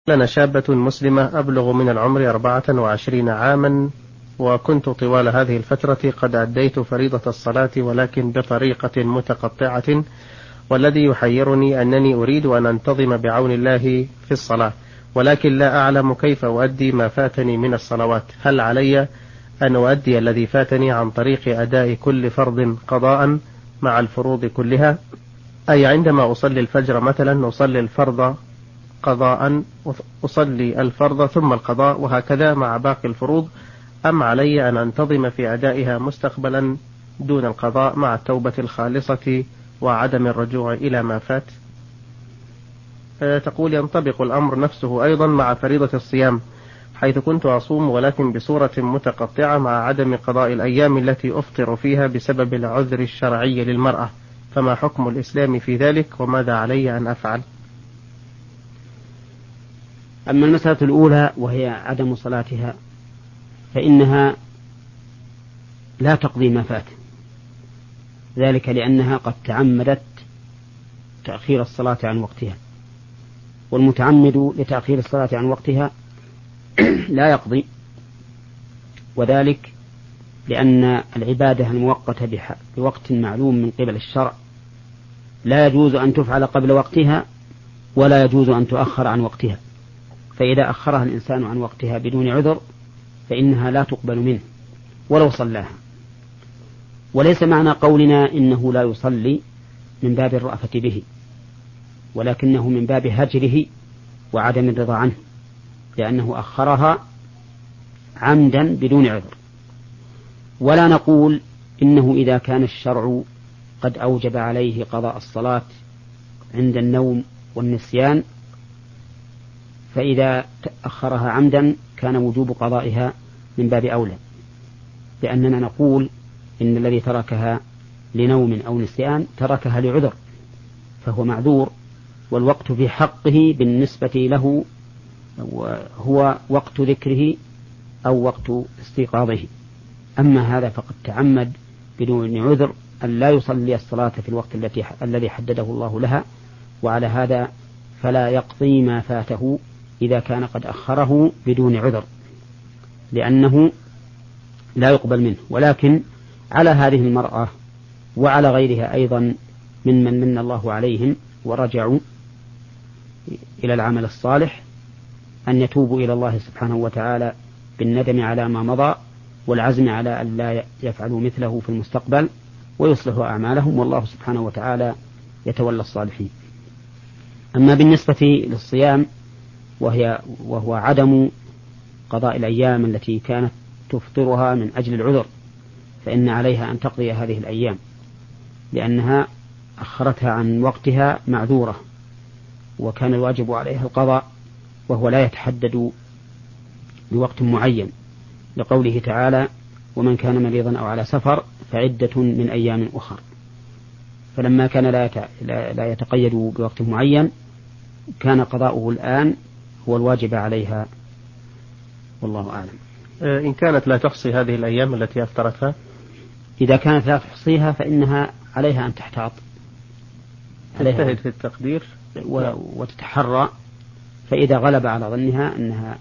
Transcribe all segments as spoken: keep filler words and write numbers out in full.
لنا شابة مسلمة أبلغ من العمر أربعة وعشرين عاما، وكنت طوال هذه الفترة قد أديت فريضة الصلاة ولكن بطريقة متقطعة، والذي يحيرني أنني أريد أن أنتظم بعون الله في الصلاة، ولكن لا أعلم كيف أؤدي ما فاتني من الصلوات. هل علي أن أؤدي الذي فاتني عن طريق أداء كل فرض قضاء مع الفروض كلها، أي عندما أصلي الفجر مثلا أصلي الفرض قضاء، أصلي الفرض ثم القضاء وهكذا مع باقي الفروض، أم علي أن أنتظم في أدائها مستقبلا دون القضاء مع التوبة الخالصة وعدم الرجوع إلى ما فات؟ تقول ينطبق الأمر نفسه أيضا مع فريضة الصيام، حيث كنت أصوم ولكن بصورة متقطعة مع عدم قضاء الأيام التي أفطر فيها بسبب العذر الشرعي للمرأة، فما حكم الإسلام في ذلك وماذا علي أن أفعل؟ أما المسألة الأولى وهي عدم صلاتها فإنها لا تقضي ما فات، ذلك لأنها قد تعمدت تأخير الصلاة عن وقتها، والمتعمد لتأخير الصلاة عن وقتها لا يقضي، وذلك لأن العبادة المؤقتة بوقت معلوم من قبل الشرع لا يجوز أن تفعل قبل وقتها ولا يجوز أن تؤخر عن وقتها، فإذا أخرها الإنسان عن وقتها بدون عذر فإنها لا تقبل منه ولو صلاها. وليس معنى قولنا إنه لا يصلي من باب الرأفة به، ولكنه من باب هجره وعدم الرضا عنه، لأنه أخرها عمدا بدون عذر. ولا نقول إنه إذا كان الشرع قد أوجب عليه قضاء الصلاة عند النوم والنسيان فإذا أخرها عمدا كان وجوب قضائها من باب أولى، لأننا نقول إن الذي تركها لنوم أو نسيان تركها لعذر فهو معذور، والوقت في حقه بالنسبة له هو وقت ذكره أو وقت استيقاظه. أما هذا فقد تعمد بدون عذر أن لا يصلي الصلاة في الوقت التي الذي حدده الله لها، وعلى هذا فلا يقضي ما فاته إذا كان قد أخره بدون عذر، لأنه لا يقبل منه. ولكن على هذه المرأة وعلى غيرها أيضا ممن من الله عليهم ورجعوا إلى العمل الصالح أن يتوبوا إلى الله سبحانه وتعالى بالندم على ما مضى والعزم على أن لا يفعلوا مثله في المستقبل ويصلحوا أعمالهم، والله سبحانه وتعالى يتولى الصالحين. أما بالنسبة للصيام وهي وهو عدم قضاء الأيام التي كانت تفطرها من أجل العذر، فإن عليها أن تقضي هذه الأيام لأنها أخرتها عن وقتها معذورة، وكان الواجب عليها القضاء وهو لا يتحدد بوقت معين، لقوله تعالى: ومن كان مريضا أو على سفر فعدة من أيام أخر. فلما كان لا يتقيد بوقت معين كان قضاؤه الآن هو الواجب عليها، والله أعلم. إن كانت لا تحصي هذه الأيام التي أفطرتها، إذا كانت لا تحصيها فإنها عليها أن تحتاط، تجتهد في التقدير وتتحرى، فإذا غلب على ظنها أنها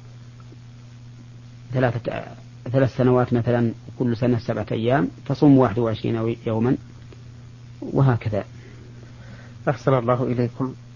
ثلاثة ثلاث سنوات مثلا كل سنة سبعة أيام تصوم واحد وعشرين يوما وهكذا. أحسن الله إليكم.